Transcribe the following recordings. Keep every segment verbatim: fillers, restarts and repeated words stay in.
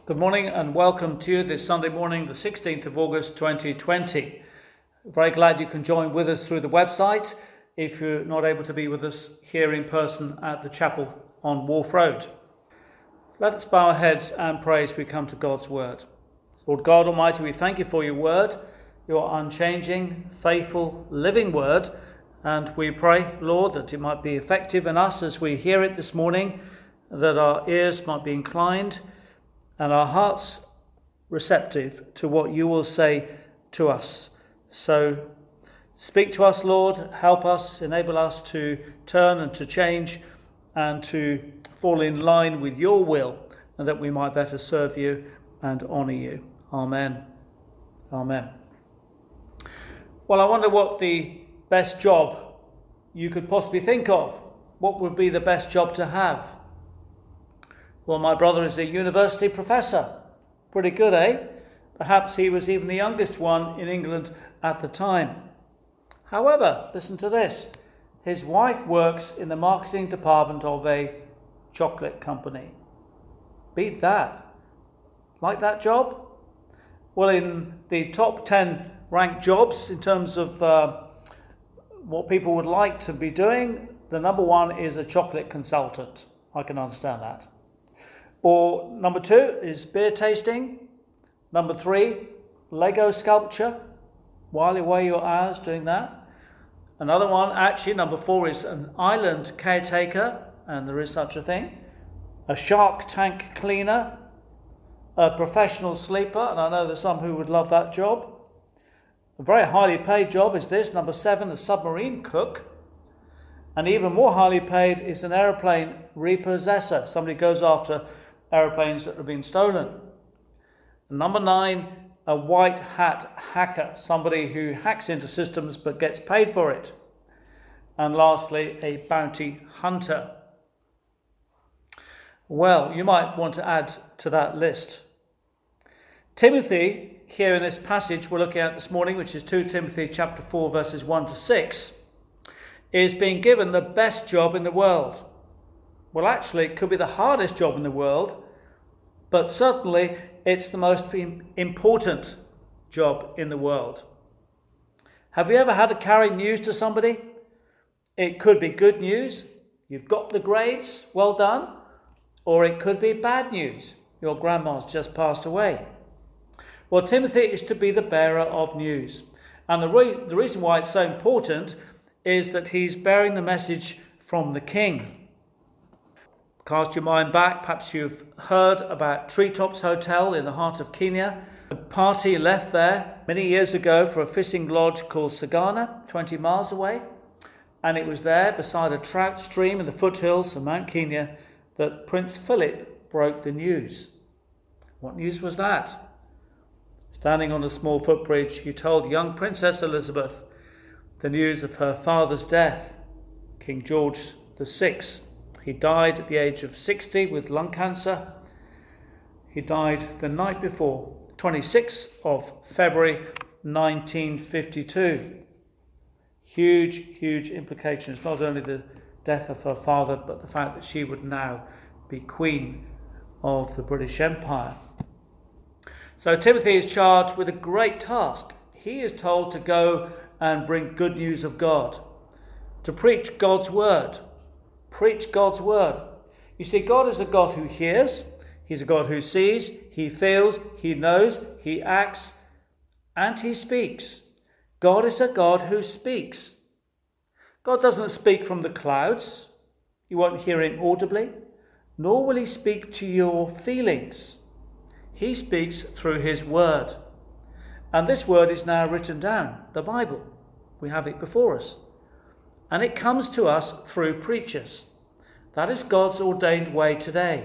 Good morning and welcome to you this Sunday morning, the sixteenth of August twenty twenty. Very glad you can join with us through the website if you're not able to be with us here in person at the chapel on Wharf Road. Let us bow our heads and pray as we come to God's word. Lord God Almighty, we thank you for your word, your unchanging, faithful, living word, and we pray, Lord, that it might be effective in us as we hear it this morning, that our ears might be inclined and our hearts receptive to what you will say to us. So speak to us, Lord, help us, enable us to turn and to change and to fall in line with your will, and that we might better serve you and honour you. Amen. Amen. Well, I wonder what the best job you could possibly think of. What would be the best job to have? Well, my brother is a university professor. Pretty good, eh? Perhaps he was even the youngest one in England at the time. However, listen to this. His wife works in the marketing department of a chocolate company. Beat that. Like that job? Well, in the top ten ranked jobs in terms of uh, what people would like to be doing, the number one is a chocolate consultant. I can understand that. Or number two is beer tasting. Number three, Lego sculpture. While away your hours doing that. Another one, actually, number four is an island caretaker, and there is such a thing. A shark tank cleaner. A professional sleeper, and I know there's some who would love that job. A very highly paid job is this, number seven, a submarine cook. And even more highly paid is an aeroplane repossessor. Somebody goes after aeroplanes that have been stolen. Number nine, a white hat hacker, somebody who hacks into systems but gets paid for it. And lastly, a bounty hunter. Well, you might want to add to that list. Timothy, here in this passage we're looking at this morning, which is Second Timothy chapter four, verses one to six, is being given the best job in the world. Well, actually, it could be the hardest job in the world, but certainly it's the most important job in the world. Have you ever had to carry news to somebody? It could be good news. You've got the grades, well done. Or it could be bad news. Your grandma's just passed away. Well, Timothy is to be the bearer of news. And the, re- the reason why it's so important is that he's bearing the message from the king. Cast your mind back, perhaps you've heard about Treetops Hotel in the heart of Kenya. The party left there many years ago for a fishing lodge called Sagana, twenty miles away. And it was there, beside a trout stream in the foothills of Mount Kenya, that Prince Philip broke the news. What news was that? Standing on a small footbridge, he told young Princess Elizabeth the news of her father's death, King George the Sixth. He died at the age of sixty with lung cancer. He died the night before, twenty-sixth of February nineteen fifty-two. Huge, huge implications, not only the death of her father, but the fact that she would now be Queen of the British Empire. So Timothy is charged with a great task. He is told to go and bring good news of God, to preach God's word. Preach God's word. You see, God is a God who hears, he's a God who sees, he feels, he knows, he acts, and he speaks. God is a God who speaks. God doesn't speak from the clouds. You won't hear him audibly, nor will he speak to your feelings. He speaks through his word. And this word is now written down, the Bible. We have it before us. And it comes to us through preachers. That is God's ordained way today.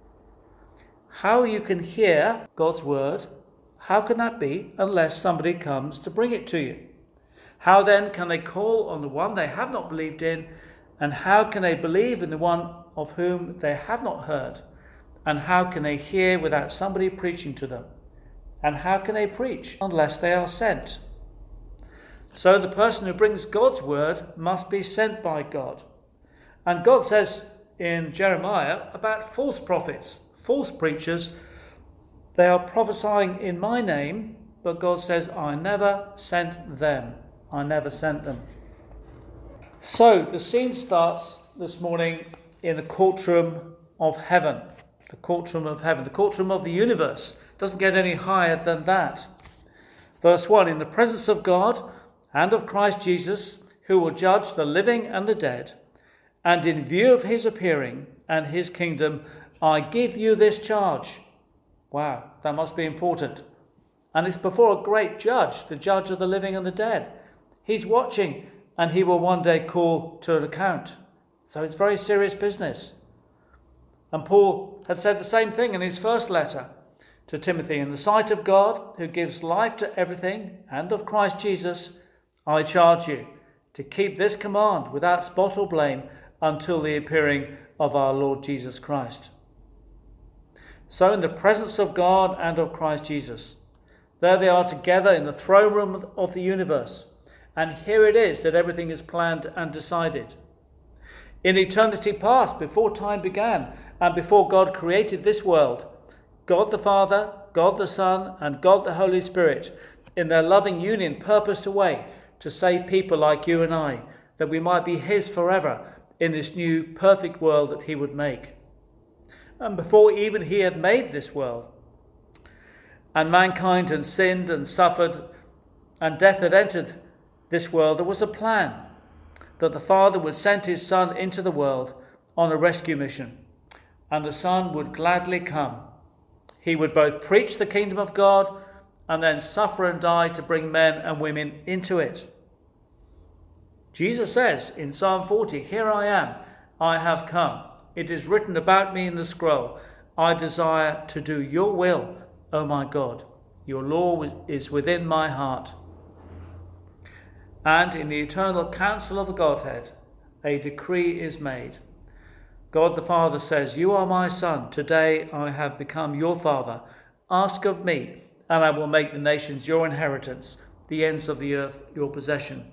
How you can hear God's word, how can that be unless somebody comes to bring it to you? How then can they call on the one they have not believed in? And how can they believe in the one of whom they have not heard? And how can they hear without somebody preaching to them? And how can they preach unless they are sent? So the person who brings God's word must be sent by God. And God says in Jeremiah about false prophets, false preachers, They are prophesying in my name, but God says, I never sent them. I never sent them. So the scene starts this morning in the courtroom of heaven. The courtroom of heaven. The courtroom of the universe. Doesn't get any higher than that. Verse one, in the presence of God and of Christ Jesus, who will judge the living and the dead, and in view of his appearing and his kingdom, I give you this charge. Wow, that must be important. And it's before a great judge, the judge of the living and the dead. He's watching, and he will one day call to an account. So it's very serious business. And Paul had said the same thing in his first letter to Timothy. In the sight of God, who gives life to everything, and of Christ Jesus, I charge you to keep this command without spot or blame until the appearing of our Lord Jesus Christ. So in the presence of God and of Christ Jesus, there they are together in the throne room of the universe. And here it is that everything is planned and decided. In eternity past, before time began, and before God created this world, God the Father, God the Son, and God the Holy Spirit, in their loving union, purposed a way to save people like you and I, that we might be his forever in this new perfect world that he would make. And before even he had made this world, and mankind had sinned and suffered, and death had entered this world, there was a plan that the Father would send his Son into the world on a rescue mission, and the Son would gladly come. He would both preach the kingdom of God and then suffer and die to bring men and women into it. Jesus says in Psalm forty, here I am, I have come. It is written about me in the scroll. I desire to do your will, O my God. Your law is within my heart. And in the eternal council of the Godhead, a decree is made. God the Father says, you are my Son. Today I have become your Father. Ask of me, and I will make the nations your inheritance, the ends of the earth your possession.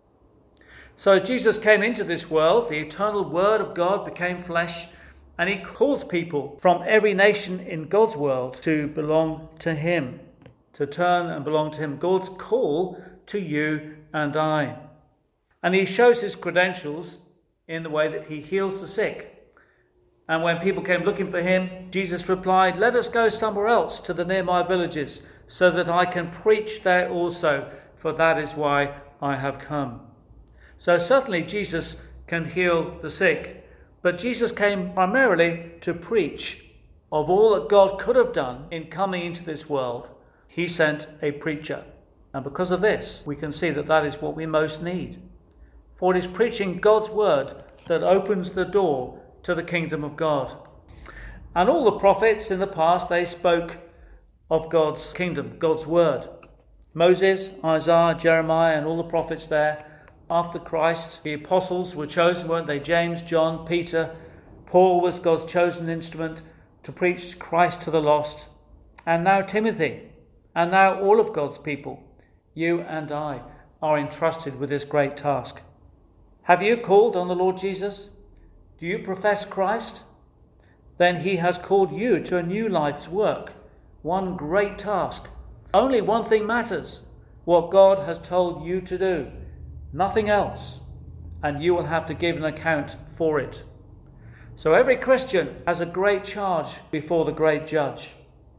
So Jesus came into this world, the eternal Word of God became flesh, and he calls people from every nation in God's world to belong to him, to turn and belong to him. God's call to you and I. And he shows his credentials in the way that he heals the sick. And when people came looking for him, Jesus replied, let us go somewhere else to the nearby villages, so that I can preach there also, for that is why I have come. So certainly Jesus can heal the sick, but Jesus came primarily to preach. Of all that God could have done in coming into this world, he sent a preacher. And because of this, we can see that that is what we most need. For it is preaching God's word that opens the door to the kingdom of God. And all the prophets in the past, they spoke of God's kingdom, God's word. Moses, Isaiah, Jeremiah, and all the prophets there. After Christ, the apostles were chosen, weren't they? James, John, Peter. Paul was God's chosen instrument to preach Christ to the lost. And now Timothy. And now all of God's people, you and I, are entrusted with this great task. Have you called on the Lord Jesus? Do you profess Christ? Then he has called you to a new life's work. One great task. Only one thing matters. What God has told you to do. Nothing else, and you will have to give an account for it. So every Christian has a great charge before the great judge.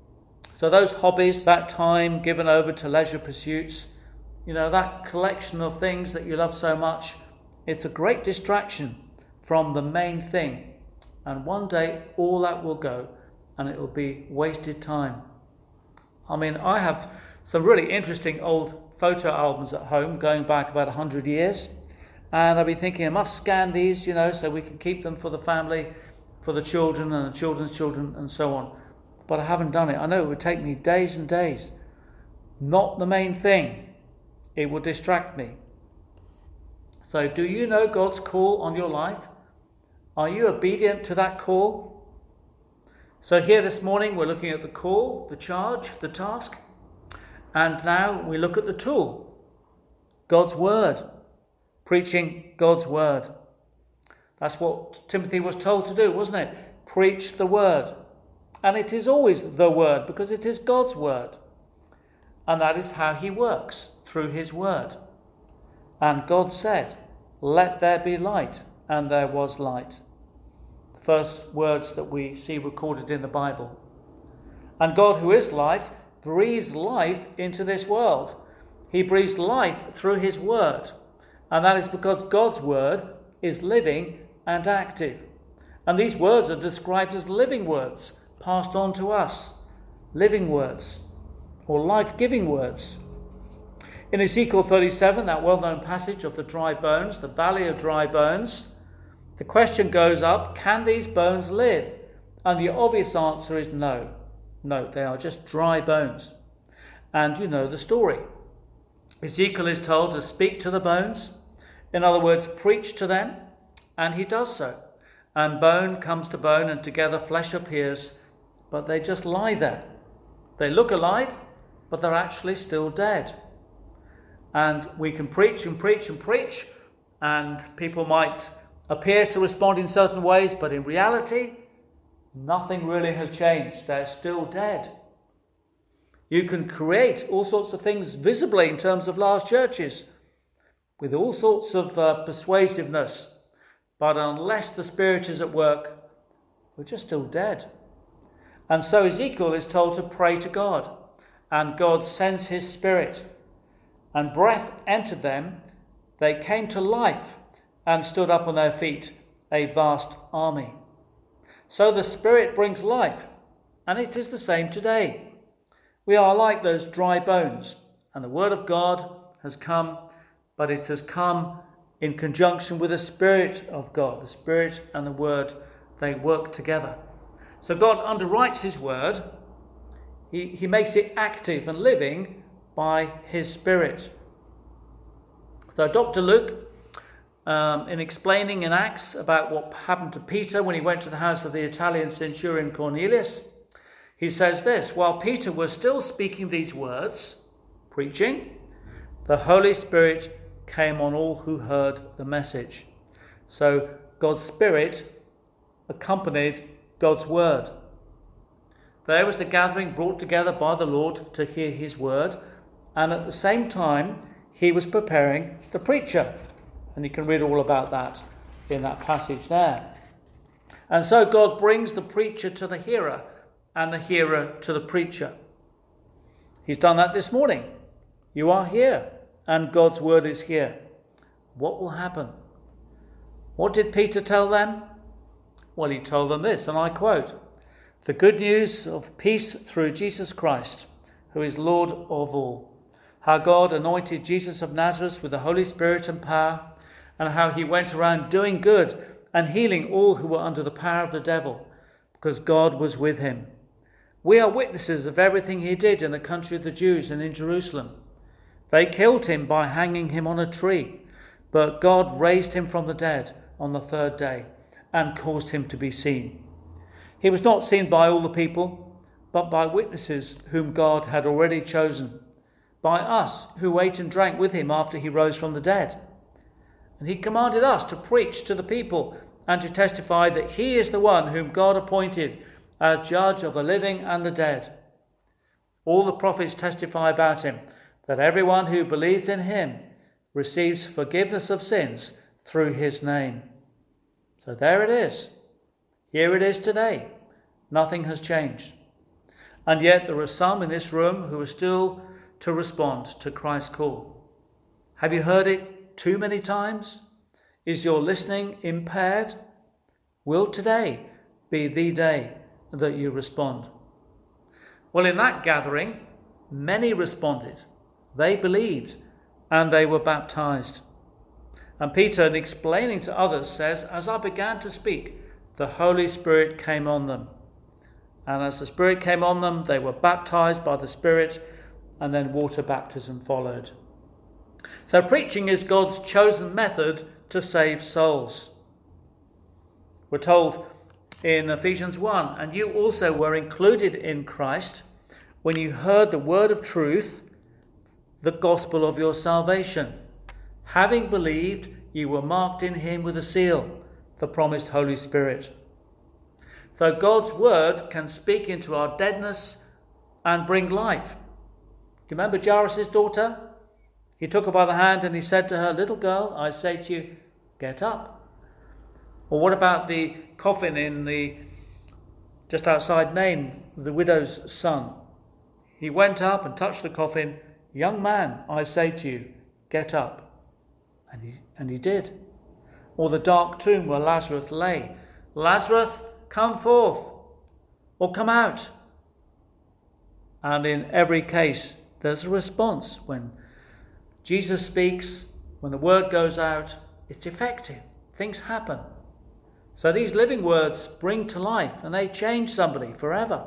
So those hobbies, that time given over to leisure pursuits, you know, that collection of things that you love so much, it's a great distraction from the main thing. And one day all that will go, and it will be wasted time. I mean, I have some really interesting old photo albums at home going back about one hundred years, and I've been thinking I must scan these, you know, so we can keep them for the family, for the children and the children's children and so on. But I haven't done it. I know it would take me days and days. Not the main thing. It will distract me. So do you know God's call on your life? Are you obedient to that call? So here this morning we're looking at the call, the charge, the task. And now we look at the tool, God's word, preaching God's word. That's what Timothy was told to do, wasn't it? Preach the word. And it is always the word because it is God's word. And that is how he works, through his word. And God said, "Let there be light," and there was light. The first words that we see recorded in the Bible. And God, who is life, breathes life into this world. He breathes life through his word. And that is because God's word is living and active. And these words are described as living words, passed on to us. Living words, or life-giving words. In Ezekiel thirty-seven, that well-known passage of the dry bones, the valley of dry bones, the question goes up, can these bones live? And the obvious answer is no. No, they are just dry bones. And you know the story. Ezekiel is told to speak to the bones, in other words, preach to them, and he does so. And bone comes to bone, and together flesh appears, but they just lie there. They look alive, but they're actually still dead. And we can preach and preach and preach, and people might appear to respond in certain ways, but in reality, nothing really has changed. They're still dead. You can create all sorts of things visibly in terms of large churches, with all sorts of uh, persuasiveness, but unless the Spirit is at work, we're just still dead. And so Ezekiel is told to pray to God, and God sends his Spirit, and breath entered them. They came to life and stood up on their feet, a vast army. So the Spirit brings life, and it is the same today. We are like those dry bones, and the Word of God has come, but it has come in conjunction with the Spirit of God. The Spirit and the Word, they work together. So God underwrites his Word. He, he makes it active and living by his Spirit. So Doctor Luke, um, in explaining in Acts about what happened to Peter when he went to the house of the Italian centurion Cornelius, he says this: while Peter was still speaking these words, preaching, the Holy Spirit came on all who heard the message. So God's Spirit accompanied God's word. There was the gathering brought together by the Lord to hear his word, and at the same time he was preparing the preacher. And you can read all about that in that passage there. And so God brings the preacher to the hearer and the hearer to the preacher. He's done that this morning. You are here and God's word is here. What will happen? What did Peter tell them? Well, he told them this, and I quote, "The good news of peace through Jesus Christ, who is Lord of all. How God anointed Jesus of Nazareth with the Holy Spirit and power, and how he went around doing good and healing all who were under the power of the devil, because God was with him. We are witnesses of everything he did in the country of the Jews and in Jerusalem. They killed him by hanging him on a tree, but God raised him from the dead on the third day and caused him to be seen. He was not seen by all the people, but by witnesses whom God had already chosen, by us who ate and drank with him after he rose from the dead. And he commanded us to preach to the people and to testify that he is the one whom God appointed as judge of the living and the dead. All the prophets testify about him, that everyone who believes in him receives forgiveness of sins through his name." So there it is. Here it is today. Nothing has changed. And yet there are some in this room who are still to respond to Christ's call. Have you heard it too many times? Is your listening impaired? Will today be the day that you respond? Well, in that gathering, many responded. They believed and they were baptized. And Peter, in explaining to others, says, "As I began to speak, the Holy Spirit came on them. And as the Spirit came on them, they were baptized by the Spirit, and then water baptism followed." So preaching is God's chosen method to save souls. We're told in Ephesians one, "And you also were included in Christ when you heard the word of truth, the gospel of your salvation. Having believed, you were marked in him with a seal, the promised Holy Spirit." So God's word can speak into our deadness and bring life. Do you remember Jairus' daughter? He took her by the hand and he said to her, "Little girl, I say to you, get up." Or what about the coffin in the just outside Nain, the widow's son? He went up and touched the coffin. "Young man, I say to you, get up." And he, and he did. Or the dark tomb where Lazarus lay. "Lazarus, come forth," or "come out." And in every case, there's a response. When Jesus speaks, when the word goes out, it's effective. Things happen. So these living words bring to life and they change somebody forever.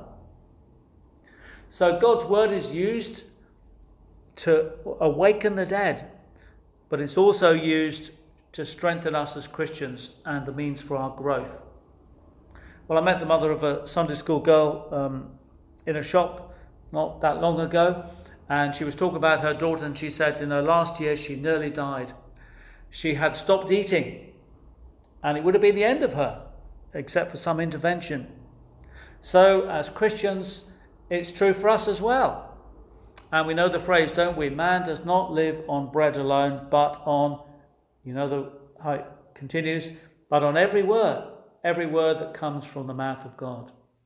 So God's word is used to awaken the dead, but it's also used to strengthen us as Christians and the means for our growth. Well, I met the mother of a Sunday school girl um, in a shop not that long ago, and she was talking about her daughter, and she said in her last year she nearly died. She had stopped eating, and it would have been the end of her, except for some intervention. So, as Christians, it's true for us as well. And we know the phrase, don't we? Man does not live on bread alone, but on, you know the, how it continues, but on every word, every word that comes from the mouth of God.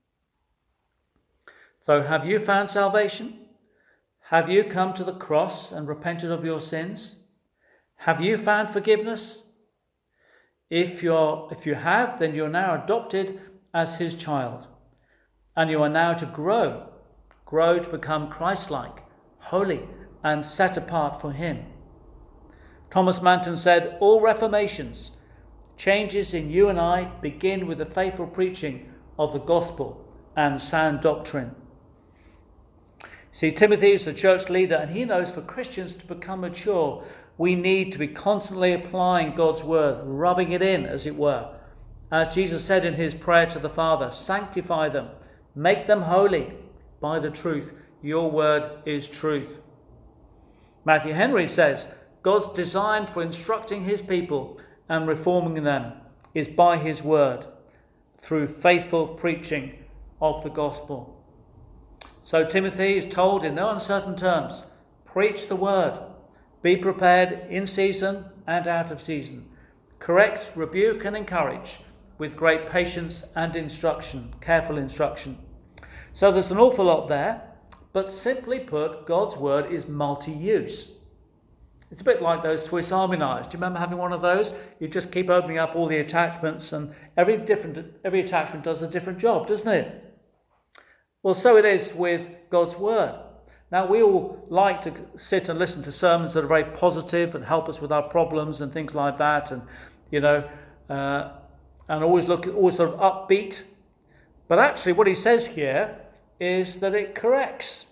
So have you found salvation? Have you come to the cross and repented of your sins? Have you found forgiveness? If you're, if you have, then you're now adopted as his child. And you are now to grow, grow to become Christ-like, holy, and set apart for him. Thomas Manton said, all reformations, changes in you and I, begin with the faithful preaching of the gospel and sound doctrine. See, Timothy is the church leader, and he knows for Christians to become mature, we need to be constantly applying God's word, rubbing it in, as it were. As Jesus said in his prayer to the Father, sanctify them, make them holy by the truth. Your word is truth. Matthew Henry says, God's design for instructing his people and reforming them is by his word, through faithful preaching of the gospel. So Timothy is told in no uncertain terms, preach the word, be prepared in season and out of season, correct, rebuke and encourage with great patience and instruction, careful instruction. So there's an awful lot there, but simply put, God's word is multi-use. It's a bit like those Swiss Army knives. Do you remember having one of those? You just keep opening up all the attachments, and every different every attachment does a different job, doesn't it? Well, so it is with God's word. Now, we all like to sit and listen to sermons that are very positive and help us with our problems and things like that, and you know, uh, and always look always sort of upbeat. But actually, what he says here is that it corrects,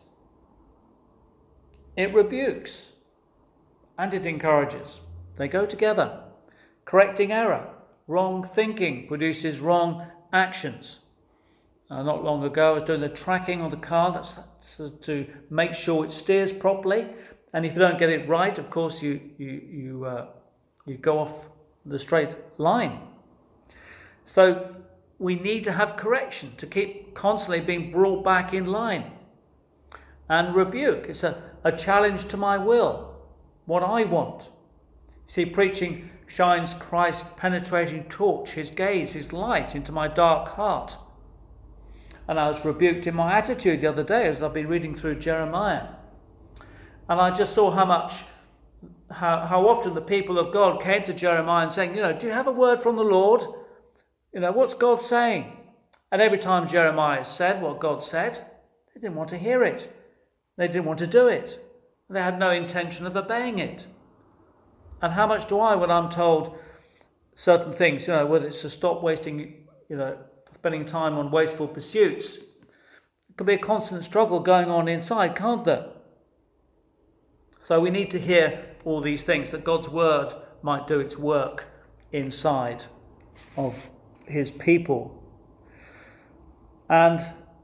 it rebukes, and it encourages. They go together. Correcting error, wrong thinking produces wrong actions. Uh, not long ago, I was doing the tracking on the car. That's, that's to make sure it steers properly. And if you don't get it right, of course, you you you uh, you go off the straight line. So we need to have correction to keep constantly being brought back in line. And rebuke, it's a, a challenge to my will, what I want. See, preaching shines Christ's penetrating torch, his gaze, his light into my dark heart. And I was rebuked in my attitude the other day as I've been reading through Jeremiah. And I just saw how much, how, how often the people of God came to Jeremiah and saying, you know, do you have a word from the Lord? You know, what's God saying? And every time Jeremiah said what God said, they didn't want to hear it. They didn't want to do it. They had no intention of obeying it. And how much do I, when I'm told certain things, you know, whether it's to stop wasting, you know, spending time on wasteful pursuits, it can be a constant struggle going on inside, can't there? So we need to hear all these things, that God's word might do its work inside of his people. And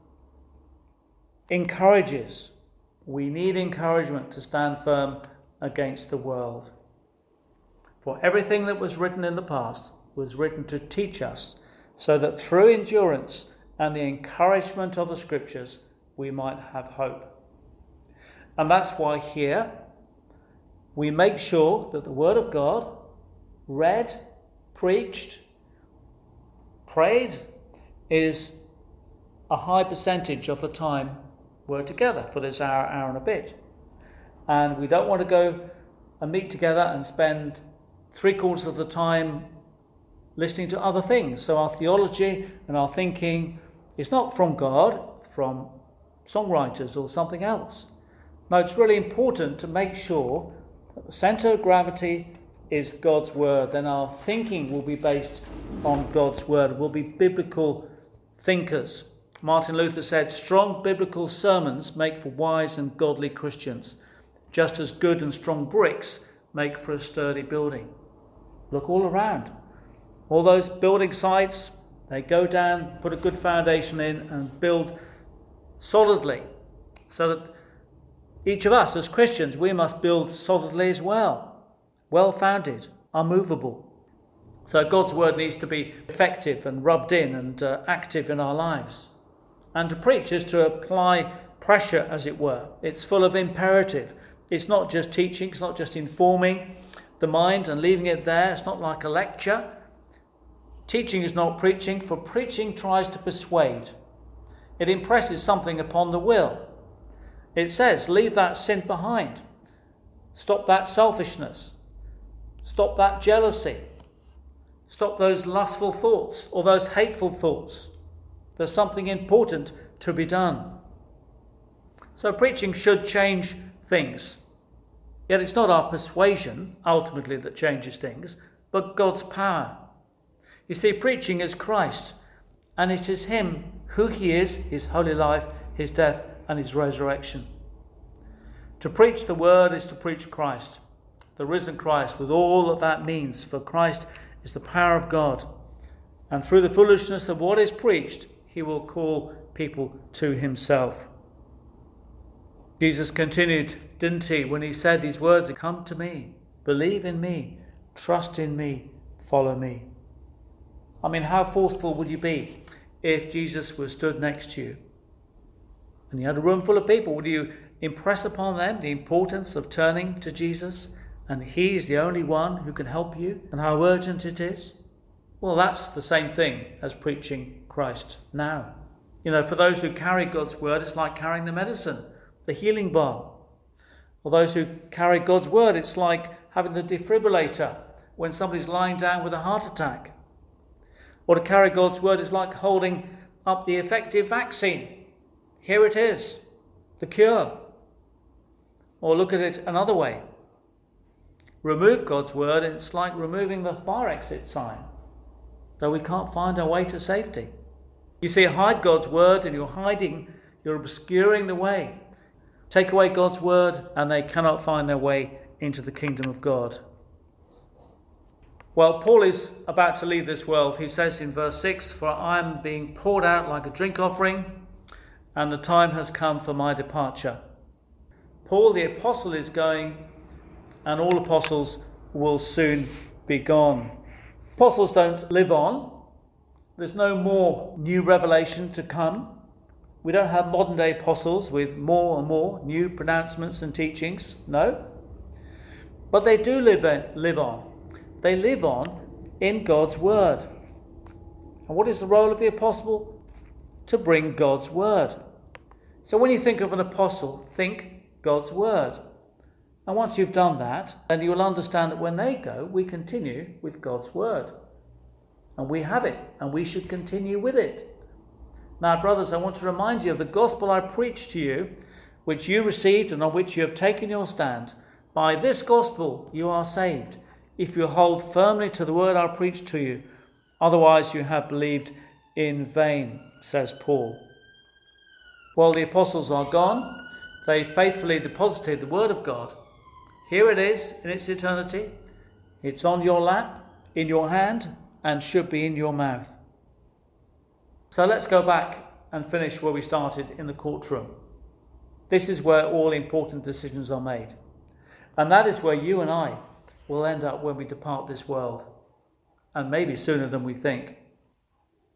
encourages. We need encouragement to stand firm against the world. For everything that was written in the past was written to teach us, so that through endurance and the encouragement of the Scriptures, we might have hope. And that's why here we make sure that the Word of God, read, preached, prayed, is a high percentage of the time we're together for this hour, hour and a bit. And we don't want to go and meet together and spend three quarters of the time listening to other things. So our theology and our thinking is not from God, it's from songwriters or something else. No, it's really important to make sure that the centre of gravity is God's Word. Then our thinking will be based on God's Word. We'll be biblical thinkers. Martin Luther said, strong biblical sermons make for wise and godly Christians, just as good and strong bricks make for a sturdy building. Look all around. All those building sites, they go down, put a good foundation in and build solidly, so that each of us as Christians, we must build solidly as well, well-founded, unmovable. So God's Word needs to be effective and rubbed in and uh, active in our lives. And to preach is to apply pressure, as it were. It's full of imperative. It's not just teaching, it's not just informing the mind and leaving it there. It's not like a lecture. Teaching is not preaching, for preaching tries to persuade. It impresses something upon the will. It says, leave that sin behind. Stop that selfishness. Stop that jealousy. Stop those lustful thoughts or those hateful thoughts. There's something important to be done. So preaching should change things. Yet it's not our persuasion, ultimately, that changes things, but God's power. You see, preaching is Christ, and it is Him, who He is, His holy life, His death, and His resurrection. To preach the Word is to preach Christ, the risen Christ, with all that that means, for Christ is the power of God. And through the foolishness of what is preached, He will call people to Himself. Jesus continued, didn't He, when He said these words, come to me, believe in me, trust in me, follow me. I mean, how forceful would you be if Jesus was stood next to you and you had a room full of people? Would you impress upon them the importance of turning to Jesus, and He is the only one who can help you, and how urgent it is? Well, that's the same thing as preaching Christ now. You know, for those who carry God's Word, it's like carrying the medicine, the healing balm. For those who carry God's Word, it's like having the defibrillator when somebody's lying down with a heart attack. Or to carry God's Word is like holding up the effective vaccine. Here it is, the cure. Or look at it another way. Remove God's Word and it's like removing the fire exit sign. So we can't find our way to safety. You see, hide God's Word and you're hiding, you're obscuring the way. Take away God's Word and they cannot find their way into the kingdom of God. Well, Paul is about to leave this world. He says in verse six, for I am being poured out like a drink offering, and the time has come for my departure. Paul the apostle is going, and all apostles will soon be gone. Apostles don't live on. There's no more new revelation to come. We don't have modern day apostles with more and more new pronouncements and teachings. No. But they do live, live on. They live on in God's Word. And what is the role of the apostle? To bring God's Word. So when you think of an apostle, think God's Word. And once you've done that, then you will understand that when they go, we continue with God's Word. And we have it, and we should continue with it. Now, brothers, I want to remind you of the gospel I preached to you, which you received and on which you have taken your stand. By this gospel you are saved, if you hold firmly to the word I preached to you. Otherwise you have believed in vain, says Paul. While the apostles are gone, they faithfully deposited the word of God. Here it is in its eternity. It's on your lap, in your hand, and should be in your mouth. So let's go back and finish where we started, in the courtroom. This is where all important decisions are made. And that is where you and I will end up when we depart this world, and maybe sooner than we think.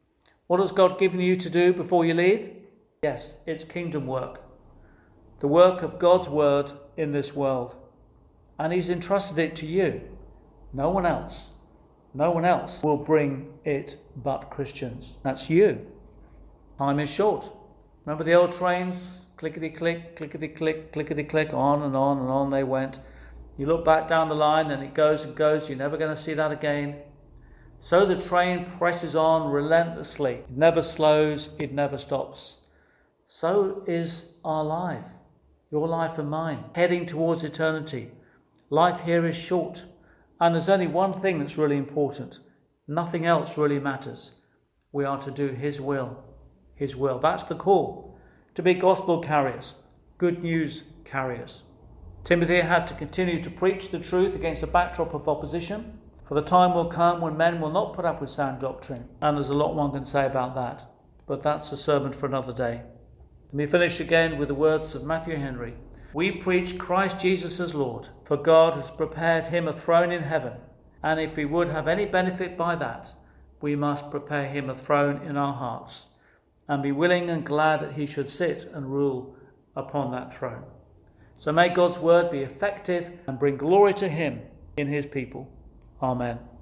What has God given you to do before you leave? Yes, it's kingdom work. The work of God's word in this world. And he's entrusted it to you. No one else. No one else will bring it but Christians. That's you. Time is short. Remember the old trains? Clickety-click, clickety-click, clickety-click, on and on and on they went. You look back down the line and it goes and goes. You're never going to see that again. So the train presses on relentlessly. It never slows. It never stops. So is our life. Your life and mine. Heading towards eternity. Life here is short. And there's only one thing that's really important. Nothing else really matters. We are to do his will. His will. That's the call. To be gospel carriers. Good news carriers. Timothy had to continue to preach the truth against a backdrop of opposition. For the time will come when men will not put up with sound doctrine. And there's a lot one can say about that. But that's a sermon for another day. Let me finish again with the words of Matthew Henry. We preach Christ Jesus as Lord, for God has prepared him a throne in heaven, and if we would have any benefit by that, we must prepare him a throne in our hearts, and be willing and glad that he should sit and rule upon that throne. So may God's word be effective and bring glory to him in his people. Amen.